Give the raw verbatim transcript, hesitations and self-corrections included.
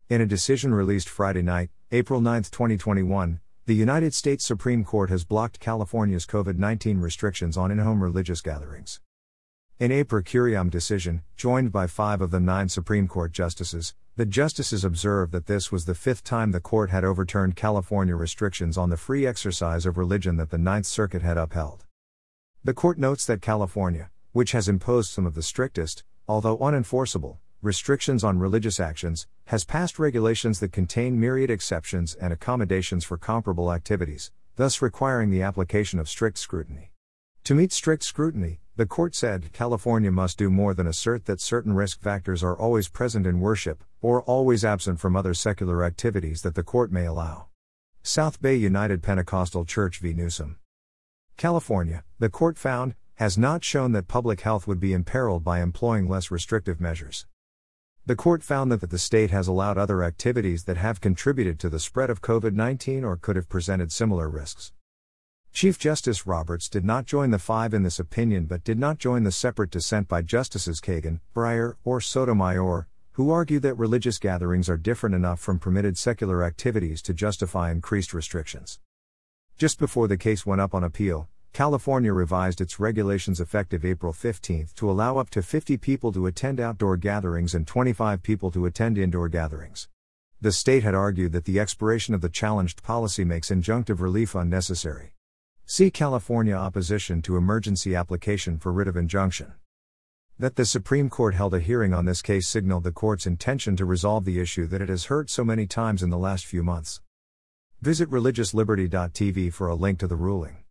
In a decision released Friday night, April ninth, twenty twenty-one, the United States Supreme Court has blocked California's COVID nineteen restrictions on in-home religious gatherings. In a per curiam decision, joined by five of the nine Supreme Court justices, the justices observed that this was the fifth time the court had overturned California restrictions on the free exercise of religion that the Ninth Circuit had upheld. The court notes that California, which has imposed some of the strictest, although unenforceable, restrictions on religious actions, has passed regulations that contain myriad exceptions and accommodations for comparable activities, thus requiring the application of strict scrutiny. To meet strict scrutiny, the court said California must do more than assert that certain risk factors are always present in worship, or always absent from other secular activities that the court may allow. South Bay United Pentecostal Church v. Newsom. California, the court found, has not shown that public health would be imperiled by employing less restrictive measures. The court found that the state has allowed other activities that have contributed to the spread of COVID nineteen or could have presented similar risks. Chief Justice Roberts did not join the five in this opinion but did not join the separate dissent by Justices Kagan, Breyer, or Sotomayor, who argue that religious gatherings are different enough from permitted secular activities to justify increased restrictions. Just before the case went up on appeal, California revised its regulations effective April fifteenth to allow up to fifty people to attend outdoor gatherings and twenty-five people to attend indoor gatherings. The state had argued that the expiration of the challenged policy makes injunctive relief unnecessary. See California opposition to emergency application for writ of injunction. That the Supreme Court held a hearing on this case signaled the court's intention to resolve the issue that it has heard so many times in the last few months. Visit religious liberty dot t v for a link to the ruling.